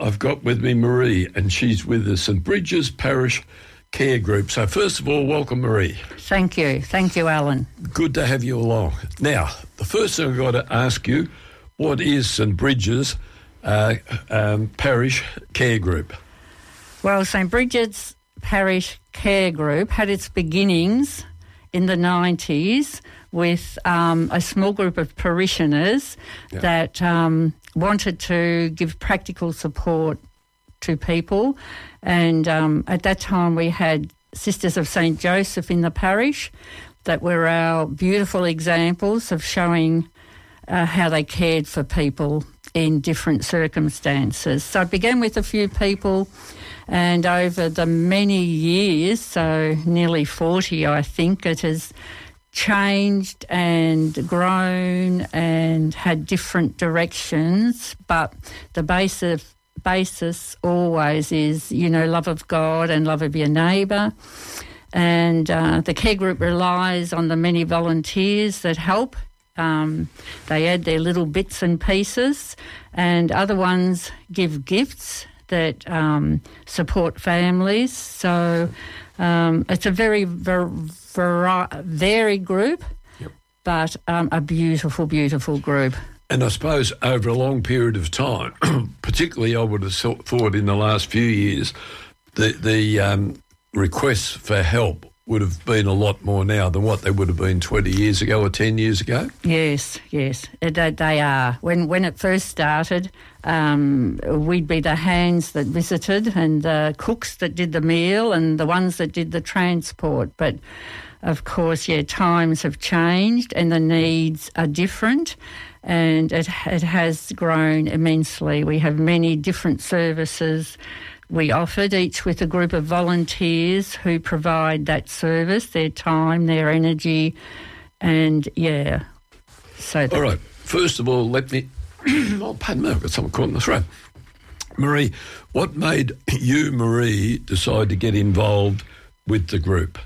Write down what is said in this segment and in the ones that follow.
I've got with me Marie, and she's with the St Bridget's Parish Care Group. So first of all, welcome, Marie. Thank you, Alan. Good to have you along. Now, the first thing I've got to ask you, what is St Bridget's Parish Care Group? Well, St Bridget's Parish Care Group had its beginnings in the 90s with a small group of parishioners that wanted to give practical support to people. And at that time we had Sisters of St Joseph in the parish that were our beautiful examples of showing how they cared for people in different circumstances. So it began with a few people, and over the many years, so nearly 40 I think, it has changed and grown and had different directions, but the basis always is, love of God and love of your neighbour. And the care group relies on the many volunteers that help. They add their little bits and pieces, and other ones give gifts that support families. So it's a very varied group, but a beautiful, beautiful group. And I suppose over a long period of time, particularly I would have thought in the last few years, the requests for help would have been a lot more now than what they would have been 20 years ago or 10 years ago? Yes, they are. When it first started, we'd be the hands that visited and the cooks that did the meal and the ones that did the transport. But, of course, times have changed and the needs are different, and it has grown immensely. We have many different services we offered, each with a group of volunteers who provide that service, their time, their energy, and So all right. First of all, let me... oh, pardon me, I've got something caught in the throat. Marie, what made you, Marie, decide to get involved with the group?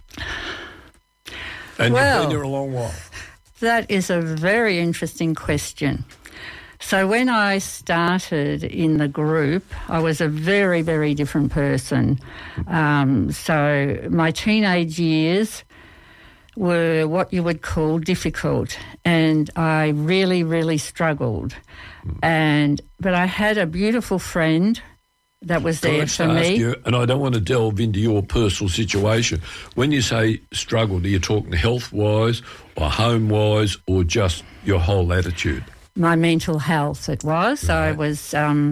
And you've been here a long while. That is a very interesting question. So when I started in the group, I was a very, very different person. So my teenage years were what you would call difficult, and I really, really struggled. But I had a beautiful friend that was there for me. You, and I don't want to delve into your personal situation. When you say struggled, are you talking health-wise or home-wise or just your whole attitude? My mental health, it was. So I was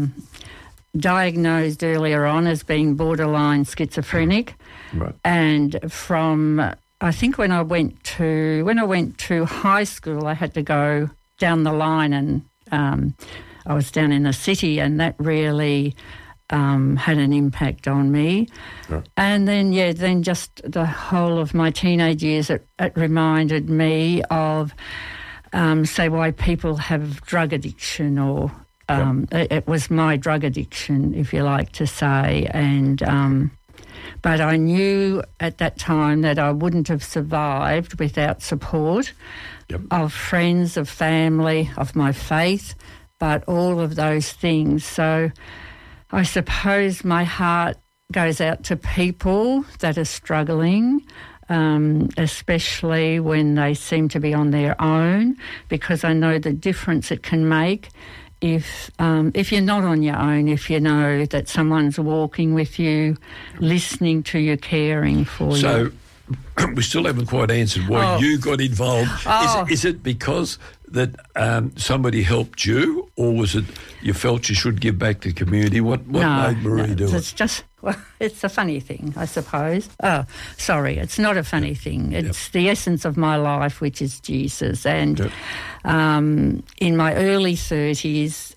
diagnosed earlier on as being borderline schizophrenic. Right. And from, I think when I went to high school, I had to go down the line, and I was down in the city, and that really had an impact on me. Yeah. And then just the whole of my teenage years, it reminded me of say why people have drug addiction, or it was my drug addiction, if you like to say. And but I knew at that time that I wouldn't have survived without support of friends, of family, of my faith, but all of those things. So I suppose my heart goes out to people that are struggling, especially when they seem to be on their own, because I know the difference it can make if you're not on your own, if you know that someone's walking with you, listening to you, caring for you. So we still haven't quite answered why you got involved. Is it because that somebody helped you, or was it you felt you should give back to the community? What made Marie do it? It's a funny thing, I suppose. Oh, sorry, it's not a funny thing. It's the essence of my life, which is Jesus. And in my early 30s,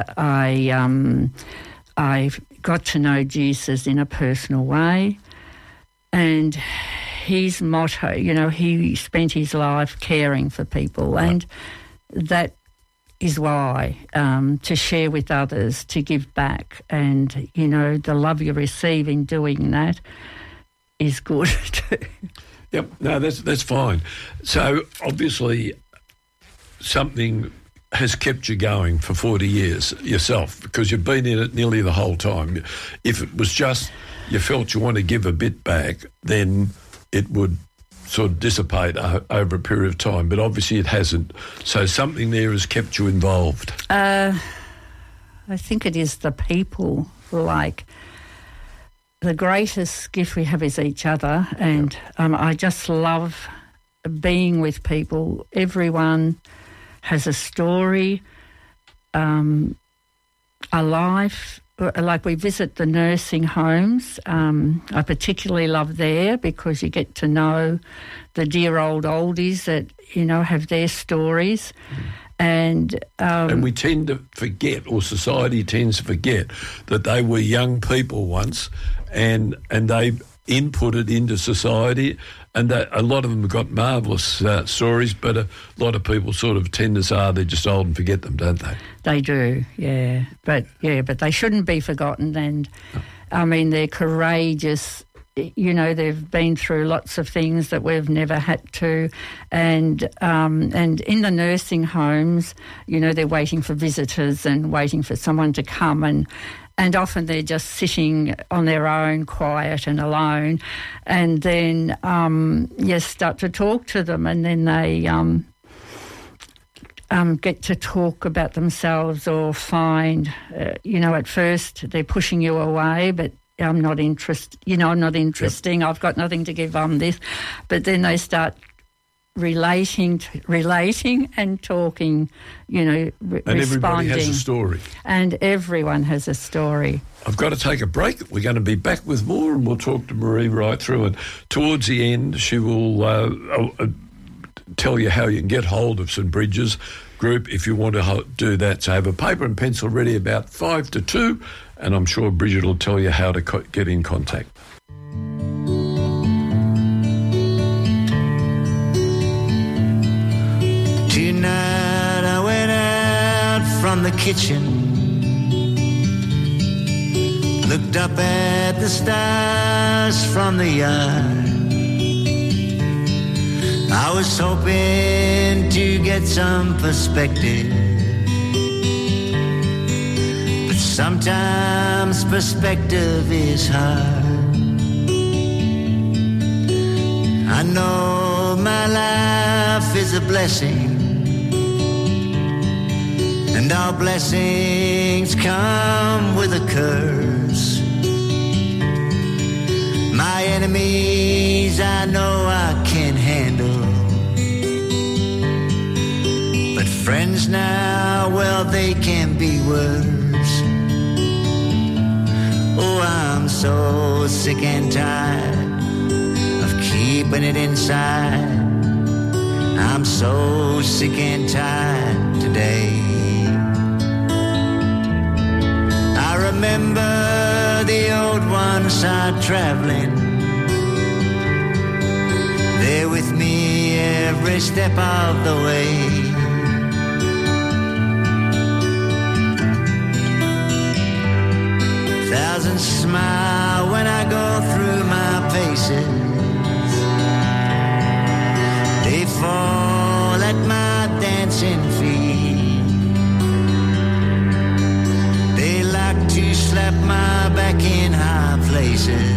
I got to know Jesus in a personal way. And his motto, he spent his life caring for people. Right. And that is why, to share with others, to give back, and, the love you receive in doing that is good too. Yep, no, that's fine. So obviously something has kept you going for 40 years yourself? Because you've been in it nearly the whole time. If it was just you felt you want to give a bit back, then it would sort of dissipate over a period of time. But obviously it hasn't. So something there has kept you involved. I think it is the people. Like, the greatest gift we have is each other, and I just love being with people. Everyone has a story, a life. Like, we visit the nursing homes. I particularly love there because you get to know the dear old oldies that, you know, have their stories. And we tend to forget, or society tends to forget, that they were young people once and they inputted into society, and that a lot of them have got marvellous stories, but a lot of people sort of tend to say they're just old and forget them, don't they? They do, yeah. But they shouldn't be forgotten, and I mean, they're courageous. You know, they've been through lots of things that we've never had to, and in the nursing homes, you know, they're waiting for visitors and waiting for someone to come, and often they're just sitting on their own, quiet and alone, and then you start to talk to them, and then they get to talk about themselves or find, you know, at first they're pushing you away, but I'm not interested, you know, I'm not interesting, I've got nothing to give on this. But then they start relating and talking, you know, and responding. Everybody has a story. And everyone has a story. I've got to take a break. We're going to be back with more, and we'll talk to Marie right through. And towards the end, she will tell you how you can get hold of St Bridges Group if you want to do that. So have a paper and pencil ready about 1:55 to 2, and I'm sure Bridget will tell you how to get in contact. Tonight I went out from the kitchen, looked up at the stars from the yard. I was hoping to get some perspective, but sometimes perspective is hard. I know my life is a blessing, and all blessings come with a curse. My enemies I know I can handle, but friends now, well, they can be worse. Oh, I'm so sick and tired of keeping it inside. I'm so sick and tired today. I remember the old ones are traveling, they're with me every step of the way. Thousands smile when I go through my paces, they fall at my dancing feet. They like to slap my back in high places,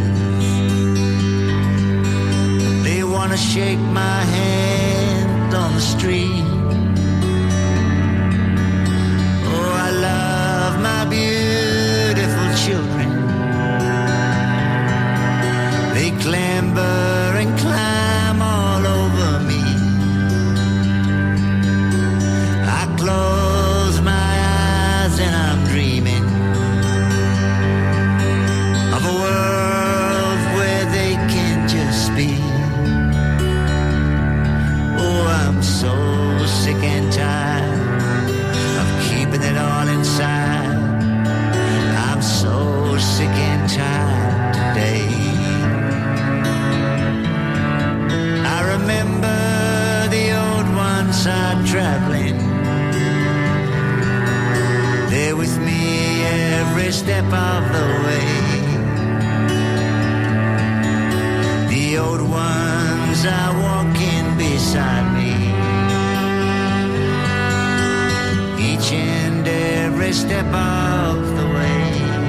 they want to shake my hand on the street. Oh, I love my beautiful children, they clamber and climb all over me. I close my eyes and I'm dreaming of a world where they can just be. Oh, I'm so sick and tired of keeping it all inside. I'm so sick and tired today. I remember the old ones are traveling, they're with me every step of the way. The old ones are walking beside me. watching every step of the way.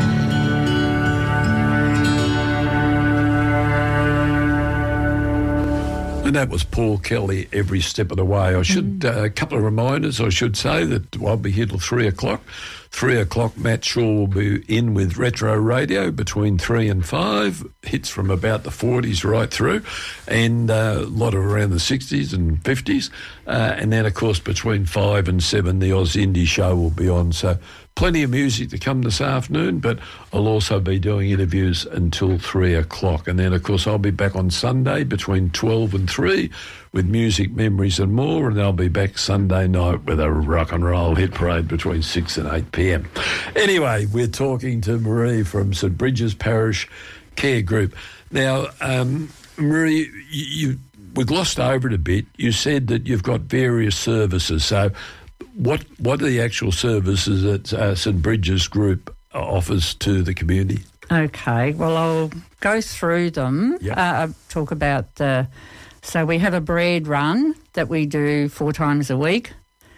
And that was Paul Kelly, Every Step of the Way. I should, a couple of reminders, I should say that I'll be here till 3 o'clock. 3 o'clock, Matt Shaw will be in with Retro Radio between 3 and 5. Hits from about the 40s right through, and a lot of around the 60s and 50s. And then, of course, between 5 and 7, the Oz Indie Show will be on. So plenty of music to come this afternoon, but I'll also be doing interviews until 3 o'clock. And then, of course, I'll be back on Sunday between 12 and 3 with music, memories and more, and I'll be back Sunday night with a rock and roll hit parade between 6 and 8 p.m. Anyway, we're talking to Marie from St Bridget's Parish Care Group. Now, Marie, we glossed over it a bit. You said that you've got various services. So what are the actual services that St Bridget's Group offers to the community? Okay, well, I'll go through them. Yep. Talk about so we have a bread run that we do 4 times a week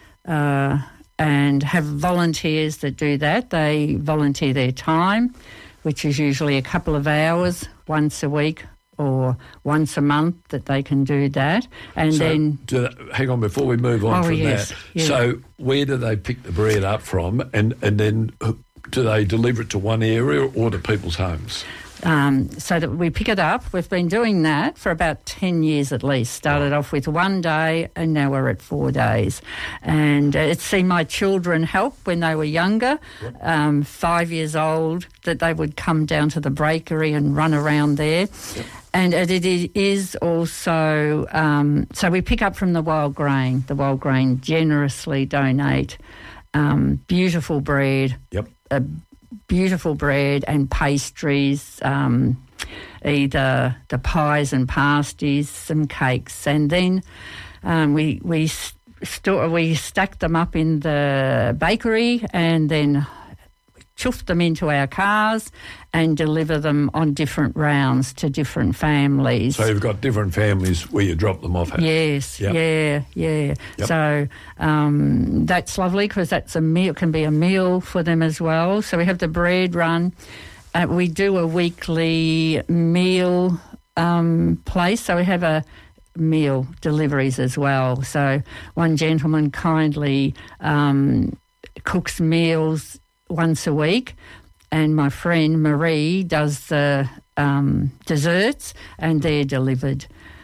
and have volunteers that do that. They volunteer their time, which is usually a couple of hours once a week or once a month that they can do that. And so then... hang on, before we move on from yes, that. yeah. So where do they pick the bread up from and then do they deliver it to one area or to people's homes? So that we pick it up. We've been doing that for about 10 years at least. Started off with 1 day and now we're at 4 days. And it's seen my children help when they were younger, 5 years old, that they would come down to the bakery and run around there. Yep. And it is also, so we pick up from the wild grain. The wild grain generously donate beautiful bread. Yep. Beautiful bread and pastries, either the pies and pasties, some cakes, and then we stack them up in the bakery and then chuff them into our cars and deliver them on different rounds to different families. So you've got different families where you drop them off at? Yes, yep. yeah. Yep. So that's lovely because that's a meal, can be a meal for them as well. So we have the bread run. We do a weekly meal place. So we have a meal deliveries as well. So one gentleman kindly cooks meals once a week, and my friend Marie does the desserts, and they're delivered.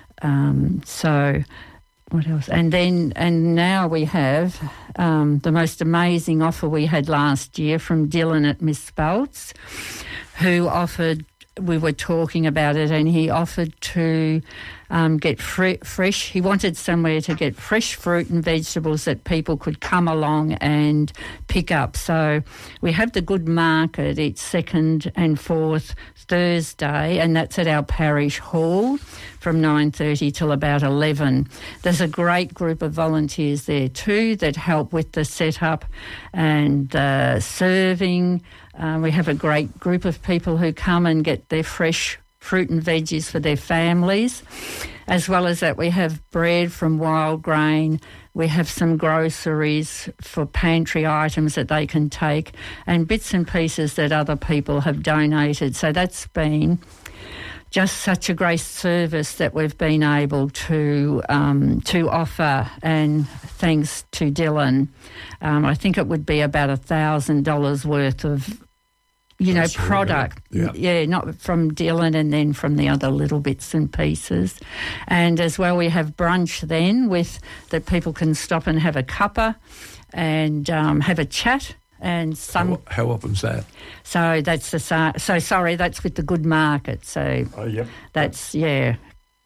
So what else? And now we have the most amazing offer we had last year from Dylan at Miss Spelt's, who offered. We were talking about it, and he offered to get fresh. He wanted somewhere to get fresh fruit and vegetables that people could come along and pick up. So we have the Good Market each second and fourth Thursday, and that's at our parish hall from 9:30 till about 11. There's a great group of volunteers there too that help with the setup and serving. We have a great group of people who come and get their fresh fruit and veggies for their families. As well as that, we have bread from wild grain. We have some groceries for pantry items that they can take and bits and pieces that other people have donated. So that's been just such a great service that we've been able to offer, and thanks to Dylan, I think it would be about $1,000 worth of product. Yeah, not from Dylan and then from the other little bits and pieces. And as well, we have brunch then that people can stop and have a cuppa and have a chat. And some. How often's that? So that's that's with the Good Market. So yep. That's Yep.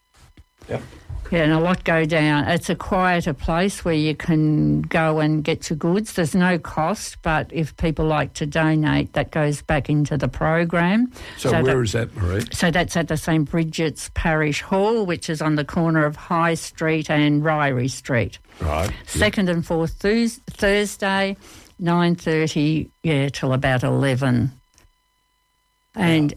Yeah, and a lot go down. It's a quieter place where you can go and get your goods. There's no cost, but if people like to donate, that goes back into the program. So where is that, Marie? So that's at the St Bridget's Parish Hall, which is on the corner of High Street and Ryrie Street. Right. Second and fourth Thursday, 9:30, till about 11. And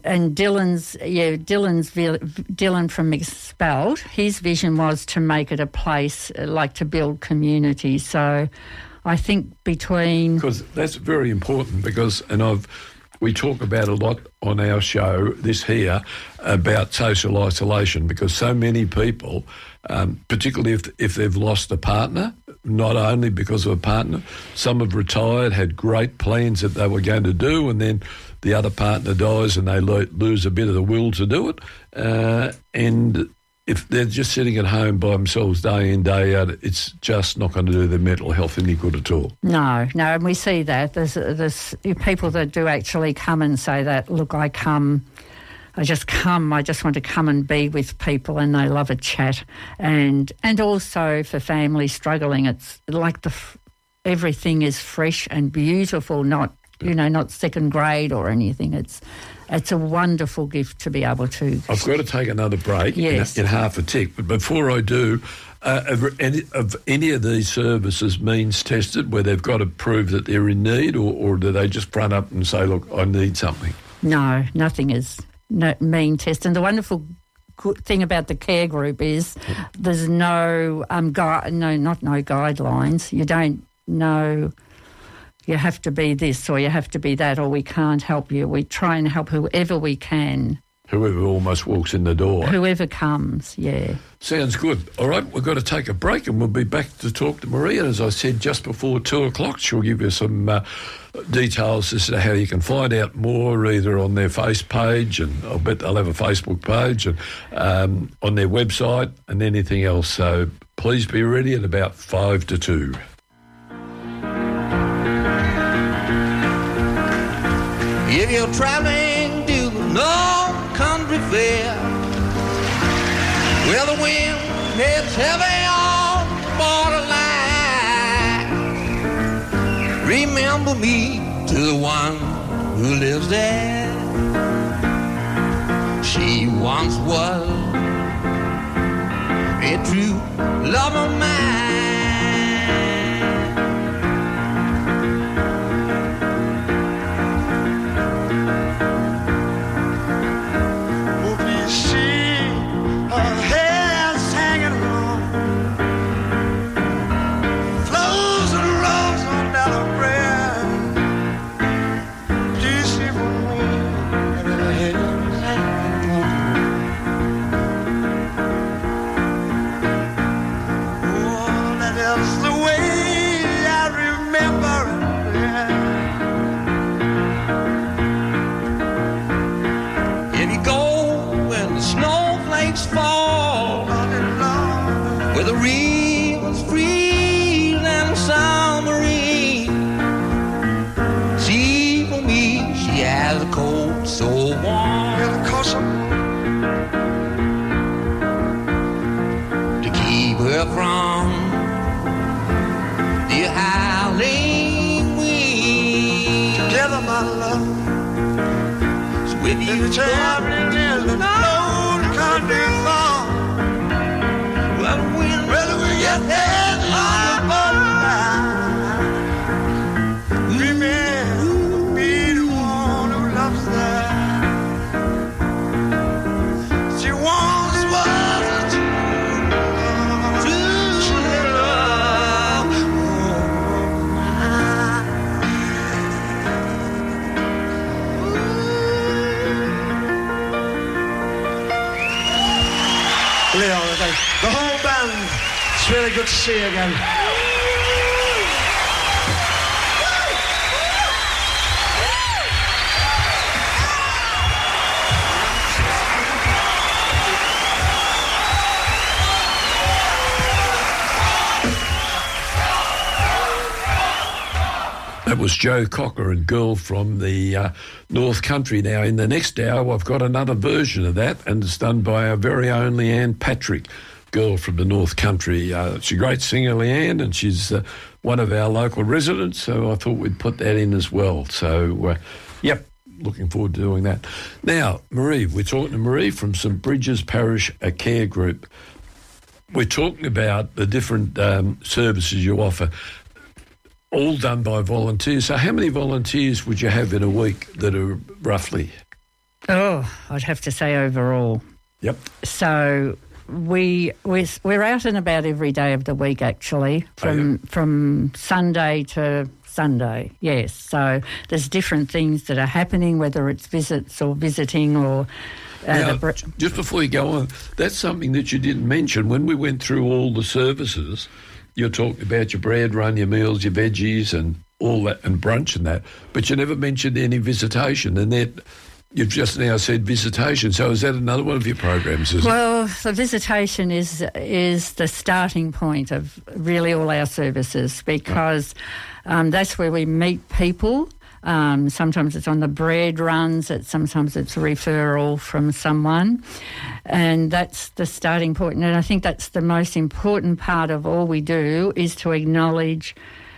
Dylan from McSpelt, his vision was to make it a place, like to build community. So I think between... Because that's very important because, we talk about a lot on our show, this here, about social isolation because so many people, particularly if they've lost a partner, not only because of a partner, some have retired, had great plans that they were going to do, and then the other partner dies and they lose a bit of the will to do it. And if they're just sitting at home by themselves day in, day out, it's just not going to do their mental health any good at all. No, and we see that. There's people that do actually come and say that, look, I just want to come and be with people, and they love a chat. And also for families struggling, it's like everything is fresh and beautiful, not second grade or anything. It's a wonderful gift to be able to... I've got to take another break yes. in half a tick, but before I do, have any of these services means tested where they've got to prove that they're in need, or do they just front up and say, look, I need something? No, nothing is mean test. And the wonderful good thing about the care group is there's no guidelines. You don't know... You have to be this or you have to be that or we can't help you. We try and help whoever we can. Whoever almost walks in the door. Whoever comes, yeah. Sounds good. All right, we've got to take a break and we'll be back to talk to Maria. As I said, just before 2 o'clock, she'll give you some details as to how you can find out more either on their face page, and I'll bet they'll have a Facebook page, and on their website and anything else. So please be ready at about 5 to 2. If you're traveling to the North Country Fair, where the wind hits heavy on the borderline, remember me to the one who lives there. She once was a true love of mine. Traveling in the North Country Farm, well, we get there on the borderline. Remember me, the one who loves her. She once was a true love. Leon, the whole band. It's really good to see you again. That was Joe Cocker and Girl from the North Country. Now, in the next hour, I've got another version of that, and it's done by our very own Leanne Patrick, Girl from the North Country. She's a great singer, Leanne, and she's one of our local residents, so I thought we'd put that in as well. So, yep, looking forward to doing that. Now, Marie, we're talking to Marie from St Bridget's Parish Care Group. We're talking about the different services you offer, all done by volunteers. So how many volunteers would you have in a week that are roughly? Oh, I'd have to say overall. Yep. So we're out and about every day of the week, actually, from Sunday to Sunday, yes. So there's different things that are happening, whether it's visits or visiting or... Now, just before you go on, that's something that you didn't mention. When we went through all the services, you're talking about your bread run, your meals, your veggies and all that, and brunch and that, but you never mentioned any visitation, and that you've just now said visitation. So is that another one of your programs? Well, the visitation is the starting point of really all our services, because that's where we meet people. Sometimes it's on the bread runs, sometimes it's a referral from someone, and that's the starting point. And I think that's the most important part of all we do, is to acknowledge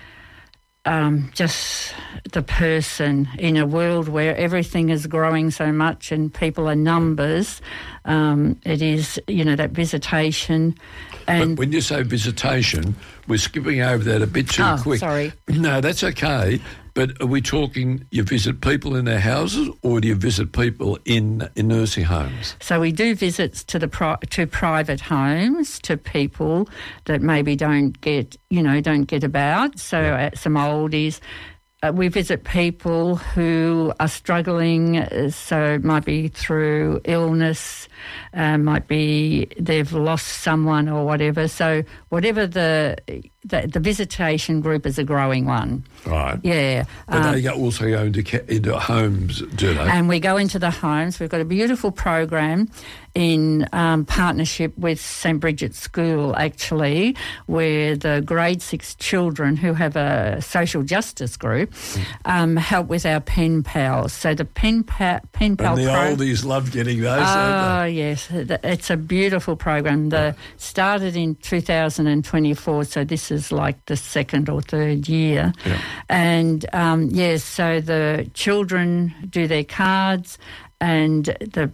just the person in a world where everything is growing so much and people are numbers. It is, that visitation. And but when you say visitation, we're skipping over that a bit too quick. Sorry. No, that's okay. But are we talking you visit people in their houses, or do you visit people in nursing homes? So we do visits to to private homes, to people that maybe don't get about. So some oldies. We visit people who are struggling, so it might be through illness, might be they've lost someone or whatever. So whatever the visitation group is a growing one. Right. Yeah. But they also go into homes, do they? And we go into the homes. We've got a beautiful program in partnership with St Bridget's School, actually, where the grade 6 children who have a social justice group help with our pen pals. So the pen pal and the oldies love getting those, don't they? Yes. It's a beautiful program. Started in 2024, so this is like the second or third year. Yeah. And, so the children do their cards, and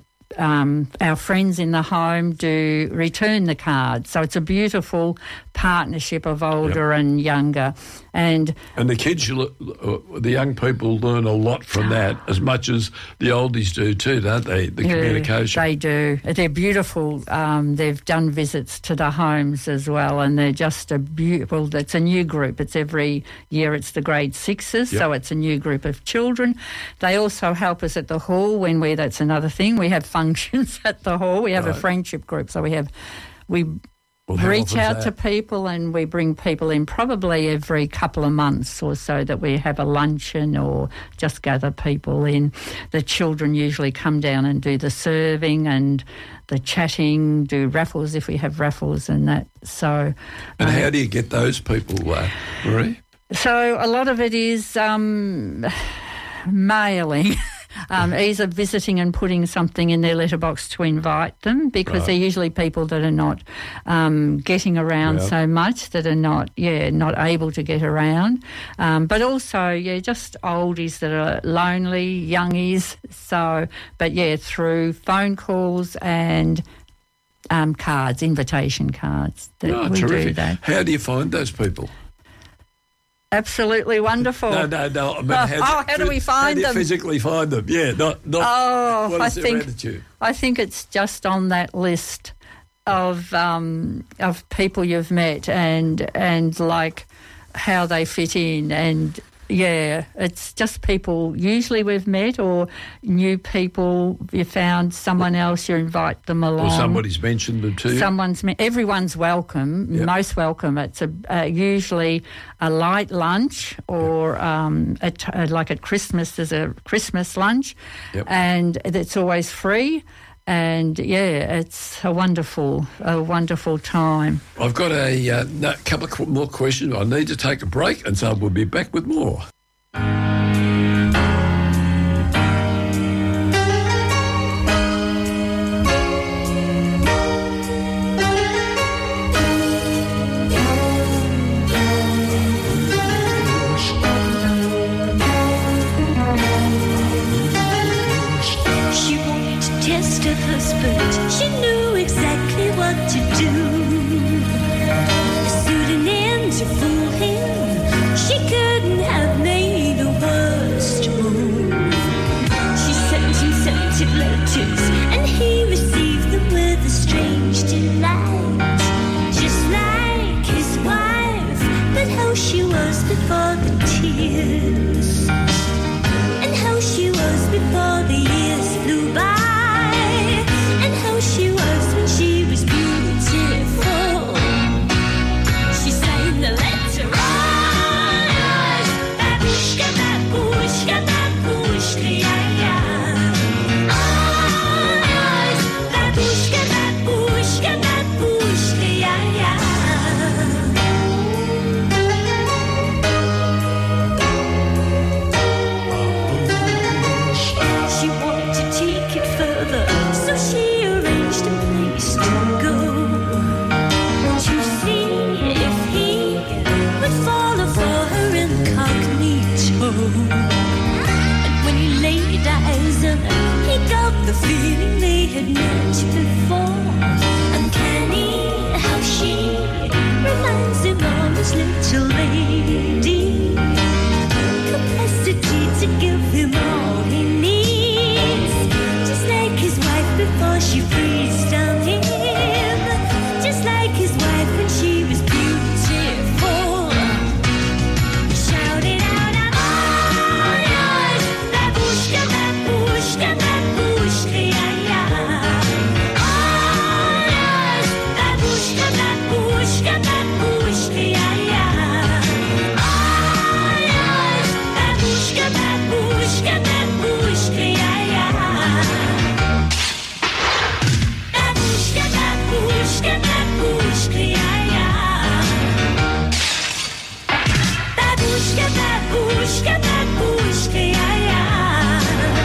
our friends in the home do return the cards. So it's a beautiful partnership of older and younger. And the kids, the young people learn a lot from that, as much as the oldies do too, don't they? The communication. They do. They're beautiful. They've done visits to the homes as well, and they're just it's a new group. It's every year. It's the grade 6s, so it's a new group of children. They also help us at the hall that's another thing. We have functions at the hall. We have a friendship group, so we reach out to people, and we bring people in probably every couple of months or so, that we have a luncheon or just gather people in. The children usually come down and do the serving and the chatting, do raffles if we have raffles and that. So, and how do you get those people, Marie? So a lot of it is mailing. Either visiting and putting something in their letterbox to invite them, because they're usually people that are not getting around so much, that are not able to get around. But also, just oldies that are lonely, youngies. So, but through phone calls and cards, invitation cards. That we terrific. do that. How do you find those people? Absolutely wonderful. No. I mean, how do we find them? How do you physically find them? Yeah, not. What is their attitude? I think it's just on that list of people you've met and like how they fit in, and it's just people usually we've met, or new people. You found someone else, you invite them along. Or somebody's mentioned them to you. Everyone's welcome, most welcome. It's usually a light lunch, or like at Christmas, there's a Christmas lunch, and it's always free. And it's a wonderful time. I've got a couple more questions. I need to take a break, and so we'll be back with more. She knew exactly what to do. A pseudonym to fool him. She couldn't have made a worse move. She sent him scented letters, and he received them with a strange delight. met before. Uncanny how she reminds him of his little lady. Capacity to give him all he needs, just like his wife before she breathed on him, just like his wife when she was beautiful. He shouted out, I'm all yours, babushka, babushka, babushka, yeah, yeah. All yours, babushka, babushka, babushka, yeah, yeah. All yours, babushka, babushka, babushka, yeah, yeah. Babushka, babushka, babushka, yeah, yeah. Babushka, babushka, babushka, yeah, yeah.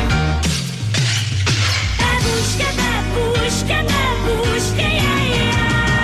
Babushka, babushka, babushka, yeah, yeah.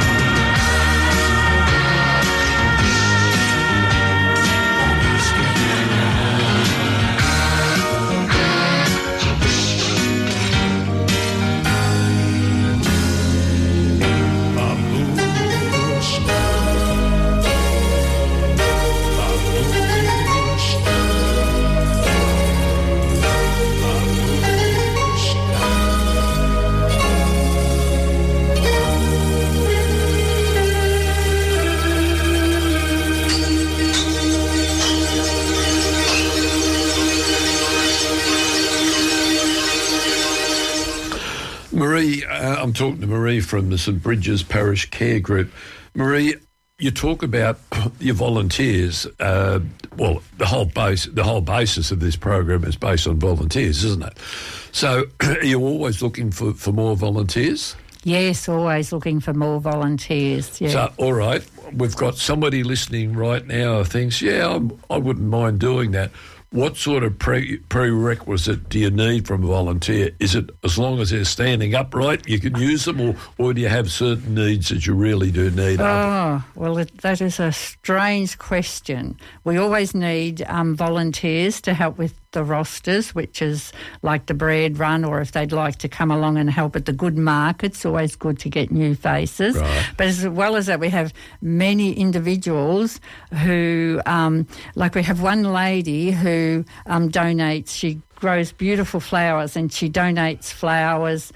Marie, I'm talking to Marie from the St Bridges Parish Care Group. Marie, you talk about your volunteers. Well, the whole basis of this program is based on volunteers, isn't it? So, are you always looking for more volunteers? Yes, always looking for more volunteers. Yeah. So, all right, we've got somebody listening right now who thinks, yeah, I wouldn't mind doing that. What sort of prerequisite do you need from a volunteer? Is it as long as they're standing upright, you can use them, or do you have certain needs that you really do need? Oh, well, that is a strange question. We always need volunteers to help with the rosters, which is like the bread run, or if they'd like to come along and help at the good market, it's always good to get new faces. Right. But as well as that, we have many individuals who, like we have one lady who donates, she grows beautiful flowers and she donates flowers.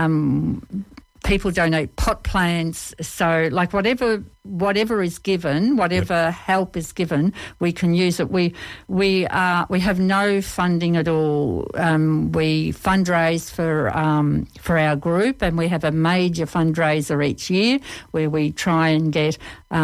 People donate pot plants, so like whatever is given, whatever help is given, we can use it. We have no funding at all. We fundraise for our group, and we have a major fundraiser each year where we try and get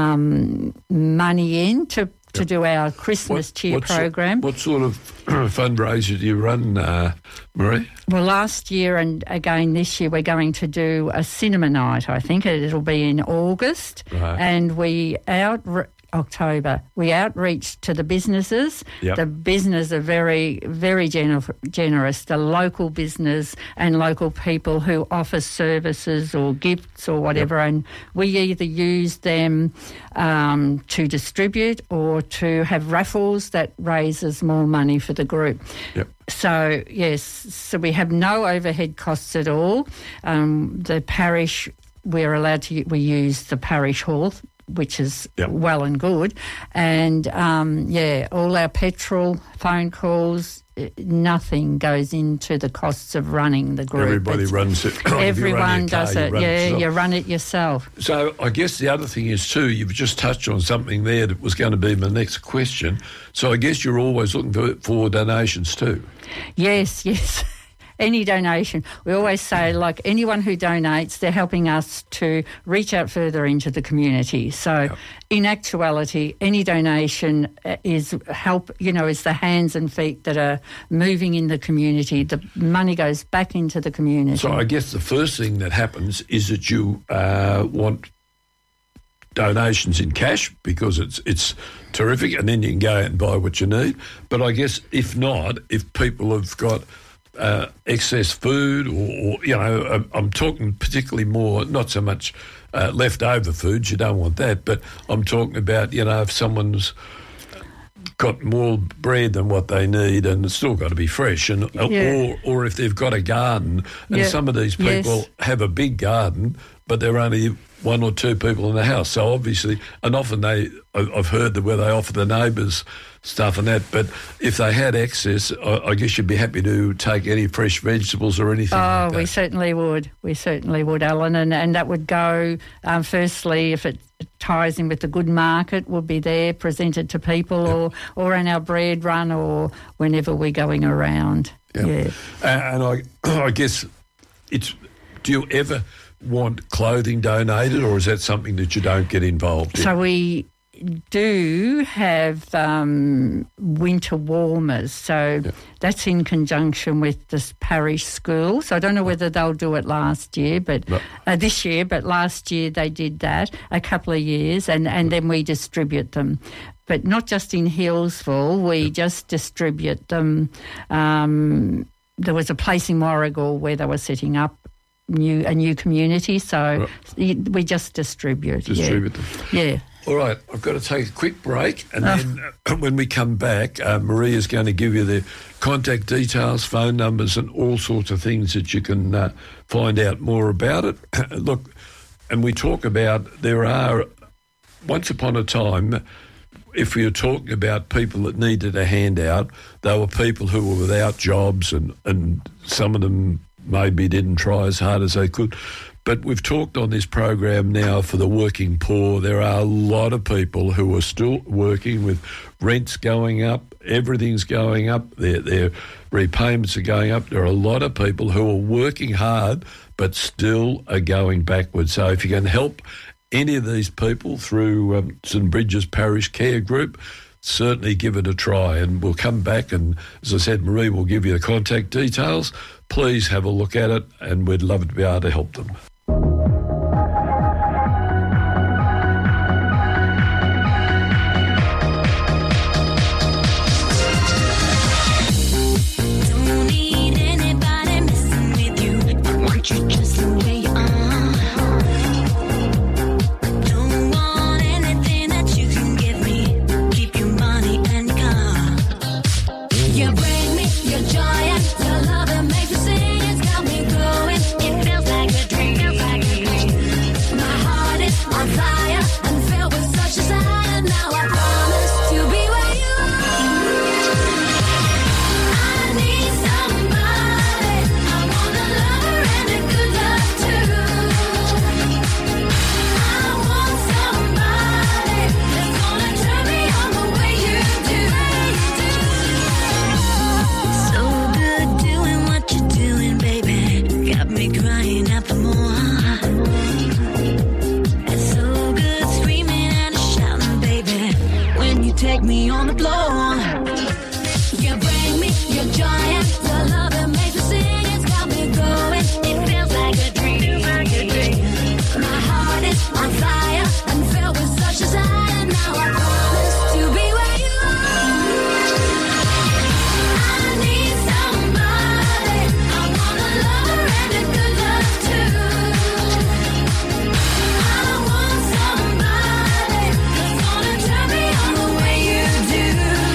money in to do our Christmas cheer program. What sort of fundraiser do you run, Marie? Well, last year and again this year we're going to do a cinema night, I think. It'll be in August. Right. And October. We outreach to the businesses. Yep. The business are very, very generous. The local business and local people who offer services or gifts or whatever, and we either use them to distribute or to have raffles that raises more money for the group. Yep. So, yes, so we have no overhead costs at all. The parish, we use the parish hall, which is well and good. And, all our petrol, phone calls, nothing goes into the costs of running the group. Everybody runs it. Everyone does it. You run it yourself. So I guess the other thing is too, you've just touched on something there that was going to be my next question. So I guess you're always looking for donations too. Yes. Any donation. We always say, like, anyone who donates, they're helping us to reach out further into the community. So in actuality, any donation is help, is the hands and feet that are moving in the community. The money goes back into the community. So I guess the first thing that happens is that you want donations in cash because it's terrific, and then you can go out and buy what you need. But I guess if not, if people have got excess food or I'm talking particularly more, not so much leftover foods, you don't want that, but I'm talking about, if someone's got more bread than what they need, and it's still got to be fresh. And or if they've got a garden, and some of these people have a big garden, but they're only one or two people in the house. So obviously, and often I've heard that where they offer the neighbours stuff and that, but if they had access, I guess you'd be happy to take any fresh vegetables or anything like that. We certainly would. We certainly would, Alan, and that would go, firstly, if it ties in with the good market, would be there, presented to people or in our bread run or whenever we're going around. Yeah. And I guess do you ever want clothing donated, or is that something that you don't get involved in? So we do have winter warmers, so that's in conjunction with this parish school. So I don't know whether they'll do it last year, but this year, but last year they did that a couple of years, and then we distribute them. But not just in Healesville, we just distribute them. There was a place in Warragul where they were setting up a new community, so we just distribute them. Yeah. All right, I've got to take a quick break, and then when we come back, Maria's going to give you the contact details, phone numbers, and all sorts of things that you can find out more about it. Look, and we talk about once upon a time, if we were talking about people that needed a handout, they were people who were without jobs, and some of them maybe didn't try as hard as they could. But we've talked on this program now for the working poor. There are a lot of people who are still working with rents going up, everything's going up, their repayments are going up. There are a lot of people who are working hard but still are going backwards. So if you can help any of these people through St Bridget's Parish Care Group, certainly give it a try. And we'll come back and, as I said, Marie will give you the contact details. Please have a look at it, and we'd love to be able to help them. Don't need anybody messing with you. I want you just the way you are. Don't want anything that you can give me. Keep your money and car. You bring me your joy and your love and make me sing. It's got me going. It feels like a dream. My heart is on fire and filled with such desire. Now I promise to be where you are. I need somebody. I want a lover and a good love too. I want somebody that's gonna turn me on the way you do. So good doing what you're doing, baby. Got me crying out for more. It's so good screaming and shouting, baby, when you take me on the floor. You bring me your joy and your love and make me sing. It's got me going. It feels like a dream. My heart is on fire and filled with such desire. Now I promise to be where you are. I need somebody. I want a lover and a good love too. I want somebody that's gonna turn me on the way you do.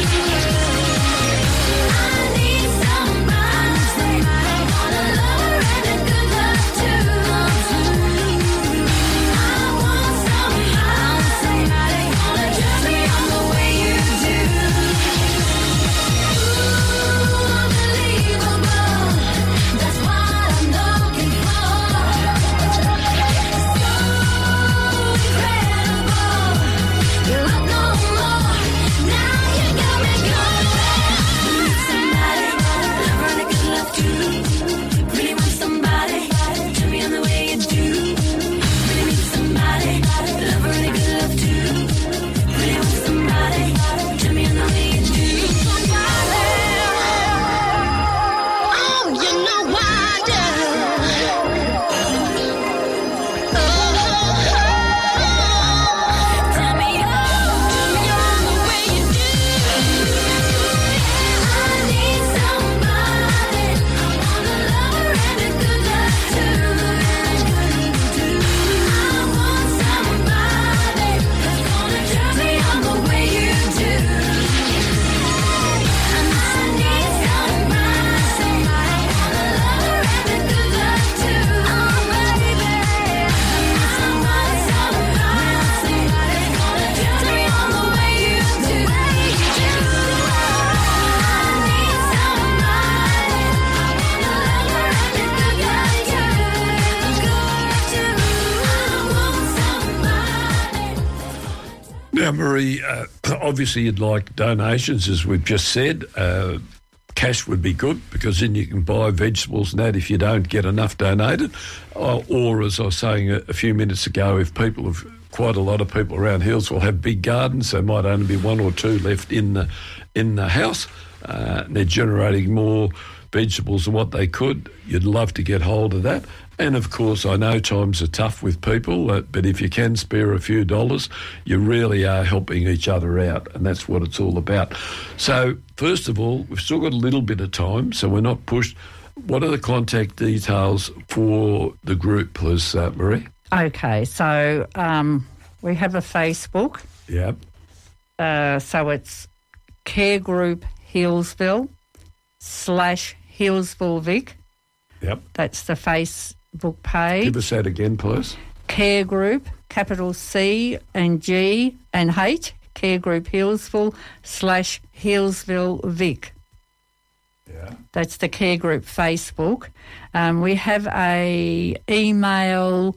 Now, Marie, obviously you'd like donations, as we've just said. Cash would be good because then you can buy vegetables and that if you don't get enough donated. Or, as I was saying a few minutes ago, if people have, quite a lot of people around Hills will have big gardens, there might only be one or two left in the house. They're generating more vegetables than what they could. You'd love to get hold of that. And, of course, I know times are tough with people, but if you can spare a few dollars, you really are helping each other out, and that's what it's all about. So, first of all, we've still got a little bit of time, so we're not pushed. What are the contact details for the group, please, Marie? Okay, so we have a Facebook. Yeah. So it's Care Group Hillsville /Hillsville Vic. Yep. That's the Facebook page. Give us that again, please. Care Group, capital C and G and H, Care Group Hillsville /Hillsville Vic. Yeah. That's the Care Group Facebook. We have a email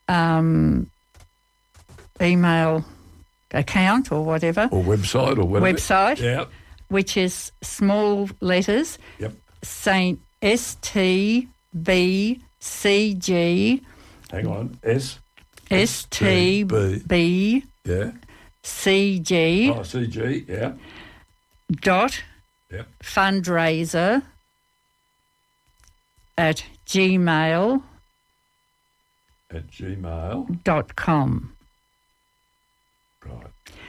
account or whatever. Or website or whatever. Website. Yeah. Which is small letters. Yep. Saint STBCG. Hang on. STB. Yeah. CG. Oh, CG. Yeah. Dot. Yep. Fundraiser at gmail.com. Right.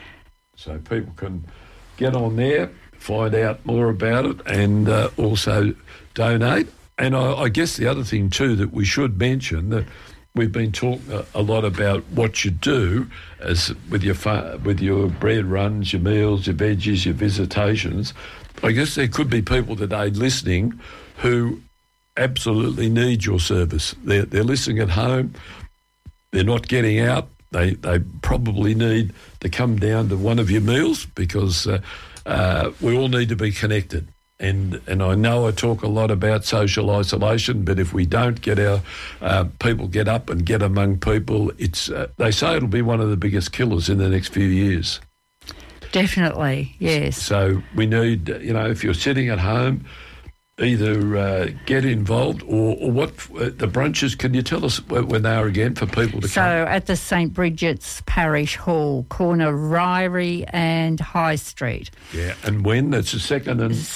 So people can get on there, find out more about it, and also donate. And I guess the other thing too that we should mention, that we've been talking a lot about what you do as with your bread runs, your meals, your veggies, your visitations. I guess there could be people today listening who absolutely need your service. They're listening at home. They're not getting out. They probably need to come down to one of your meals because we all need to be connected. And I know I talk a lot about social isolation, but if we don't get our people get up and get among people, it's they say it'll be one of the biggest killers in the next few years. Definitely, yes. So we need, if you're sitting at home, either get involved or what the brunches, can you tell us when they are again for people to come? So at the St Bridget's Parish Hall, corner Ryrie and High Street. Yeah, and when? That's the second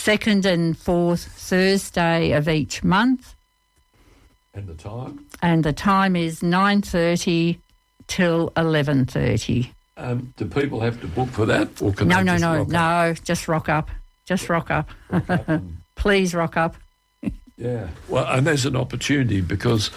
and fourth Thursday of each month. And the time? And the time is 9:30 till 11:30. Do people have to book for that? Or can No, they just rock up. Just rock up. Rock up and, Please rock up. yeah. Well, and there's an opportunity because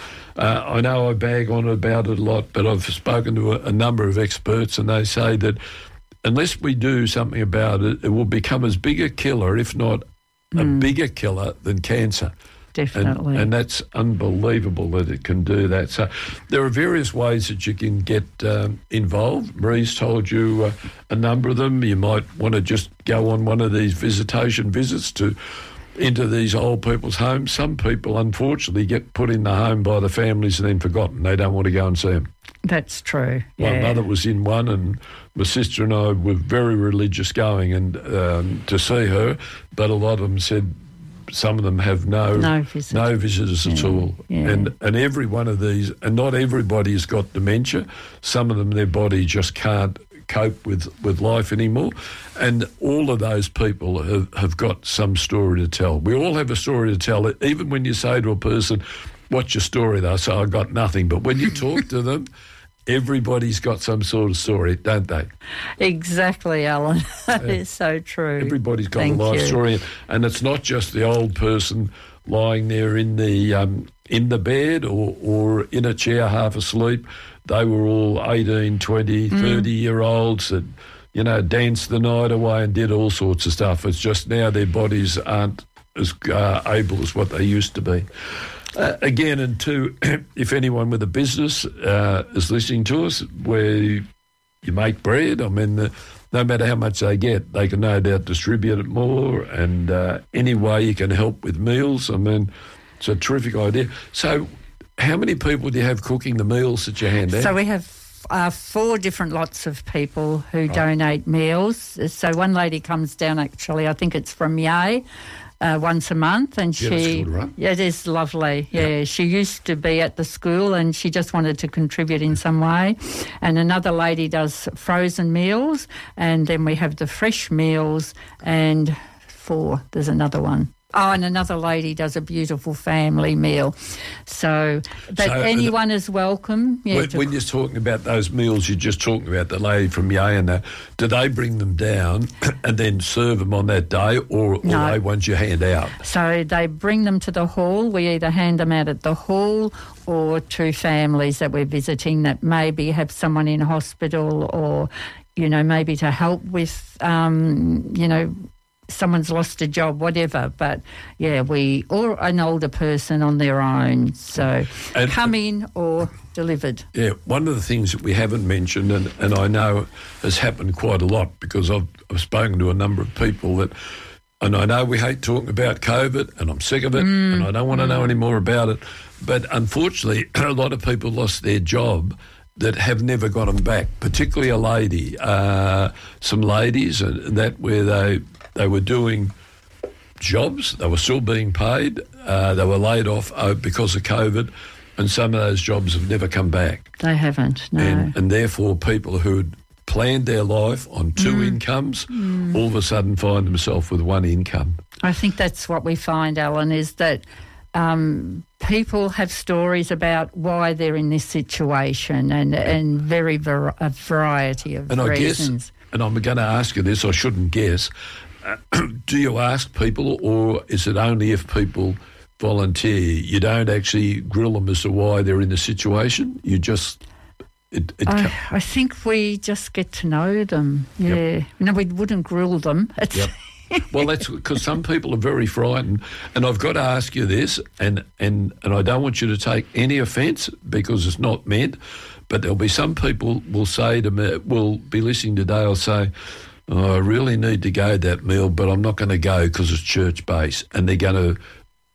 I know I bag on about it a lot, but I've spoken to a number of experts and they say that unless we do something about it, it will become as big a killer, if not a bigger killer than cancer. Definitely. And that's unbelievable that it can do that. So there are various ways that you can get involved. Marie's told you a number of them. You might want to just go on one of these visitation visits into these old people's homes. Some people, unfortunately, get put in the home by the families and then forgotten. They don't want to go and see them. That's true. My Yeah. mother was in one, and my sister and I were very religious going and to see her, but a lot of them said some of them have no visitors at all. Yeah. And every one of these, and not everybody has got dementia. Some of them, their body just can't cope with life anymore. And all of those people have got some story to tell. We all have a story to tell. Even when you say to a person, what's your story? They'll say, I've got nothing. But when you talk to them, everybody's got some sort of story, don't they? Exactly, Alan. That is so true. Everybody's got a life story. And it's not just the old person lying there in the bed or in a chair half asleep. They were all 18, 20, 30-year-olds that, danced the night away and did all sorts of stuff. It's just now their bodies aren't as able as what they used to be. Again, and two, if anyone with a business is listening to us where you make bread, I mean, no matter how much they get, they can no doubt distribute it more, and any way you can help with meals, I mean, it's a terrific idea. So how many people do you have cooking the meals that you hand out? So we have 4 different lots of people who donate meals. So one lady comes down, actually, I think it's from Yea, once a month, and Yeah, that's good, right? Yeah, it is lovely. Yeah, she used to be at the school, and she just wanted to contribute in some way. And another lady does frozen meals, and then we have the fresh meals, and 4. There's another one. Oh, and another lady does a beautiful family meal. So anyone is welcome. Yeah, when you're talking about those meals, you're just talking about the lady from Yea and that. Do they bring them down and then serve them on that day, or No. are they ones you hand out? So they bring them to the hall. We either hand them out at the hall or to families that we're visiting that maybe have someone in hospital, or, maybe to help with, someone's lost a job, whatever. But, or an older person on their own. So come in or delivered. Yeah, one of the things that we haven't mentioned, and I know has happened quite a lot because I've spoken to a number of people that, and I know we hate talking about COVID, and I'm sick of it, and I don't want to know any more about it. But unfortunately, a lot of people lost their job that have never got them back, particularly a lady, some ladies, and that where they were doing jobs, they were still being paid, they were laid off because of COVID, and some of those jobs have never come back. They haven't, no. And therefore people who had planned their life on 2 incomes all of a sudden find themselves with 1 income. I think that's what we find, Alan, is that people have stories about why they're in this situation, and a variety of reasons. And I'm going to ask you this, I shouldn't guess, do you ask people, or is it only if people volunteer? You don't actually grill them as to why they're in the situation? You just... I think we just get to know them, yeah. Yep. No, we wouldn't grill them. Yep. Well, that's because some people are very frightened, and I've got to ask you this, and I don't want you to take any offence because it's not meant, but there'll be some people will say to me, will be listening today, will say, I really need to go to that meal, but I'm not going to go because it's church-based, and they're going to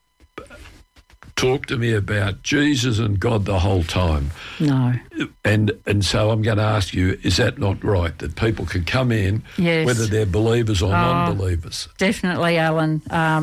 talk to me about Jesus and God the whole time. No. And so I'm going to ask you, is that not right, that people can come in, yes, whether they're believers or non-believers? Definitely, Alan.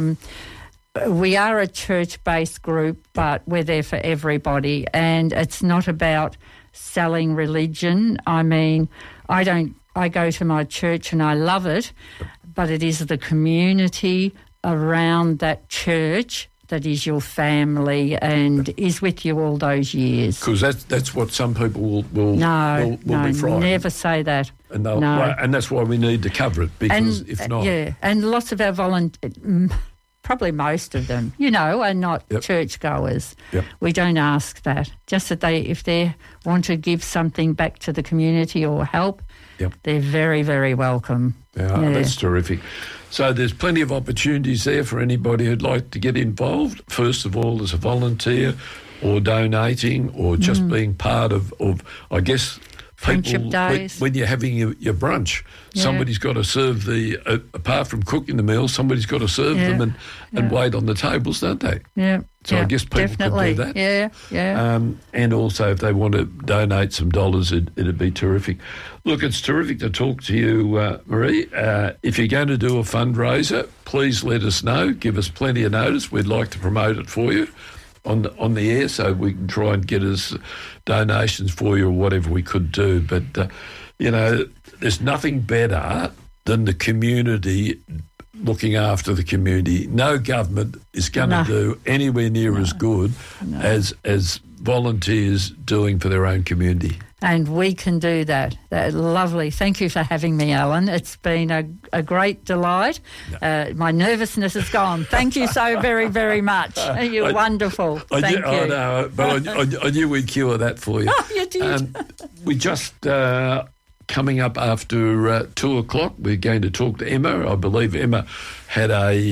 We are a church-based group, but we're there for everybody, and it's not about selling religion. I mean, I go to my church and I love it, but it is the community around that church that is your family and is with you all those years. Because that's what some people will no, be frightened. Never say that. And no. And that's why we need to cover it, because if not... Yeah, and lots of our volunteers, probably most of them, are not churchgoers. Yep. We don't ask that. Just that if they want to give something back to the community or help, they're very, very welcome. Yeah, that's terrific. So there's plenty of opportunities there for anybody who'd like to get involved. First of all, as a volunteer or donating or just being part of I guess, Friendship days. When you're having your brunch, somebody's got to serve apart from cooking the meals, somebody's got to serve them and wait on the tables, don't they? Yeah. So I guess people definitely could do that. Yeah. And also if they want to donate some dollars, it'd be terrific. Look, it's terrific to talk to you, Marie. If you're going to do a fundraiser, please let us know. Give us plenty of notice. We'd like to promote it for you on the air, so we can try and get us donations for you or whatever we could do. But, there's nothing better than the community looking after the community. No government is going to do anywhere near as good as volunteers doing for their own community. And we can do that. Lovely. Thank you for having me, Alan. It's been a great delight. My nervousness is gone. Thank you so very, very much. You're wonderful. Thank you. I know, but I knew we'd cure that for you. Oh, you did. We just... coming up after 2 o'clock, we're going to talk to Emma. I believe Emma had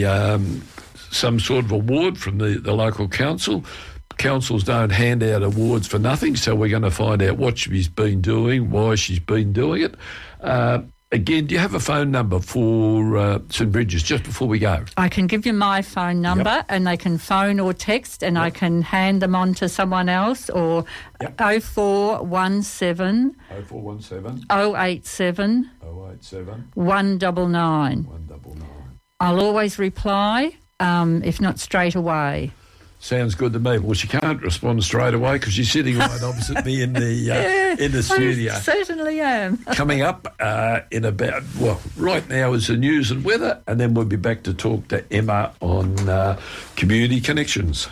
some sort of award from the local council. Councils don't hand out awards for nothing, so we're going to find out what she's been doing, why she's been doing it. Again, do you have a phone number for St Bridges just before we go? I can give you my phone number and they can phone or text and I can hand them on to someone else or 0417 0417 087 087 199. 199. I'll always reply, if not straight away. Sounds good to me. Well, she can't respond straight away because she's sitting right opposite me in the studio. I certainly am. Coming up in about, right now is the news and weather, and then we'll be back to talk to Emma on Community Connections.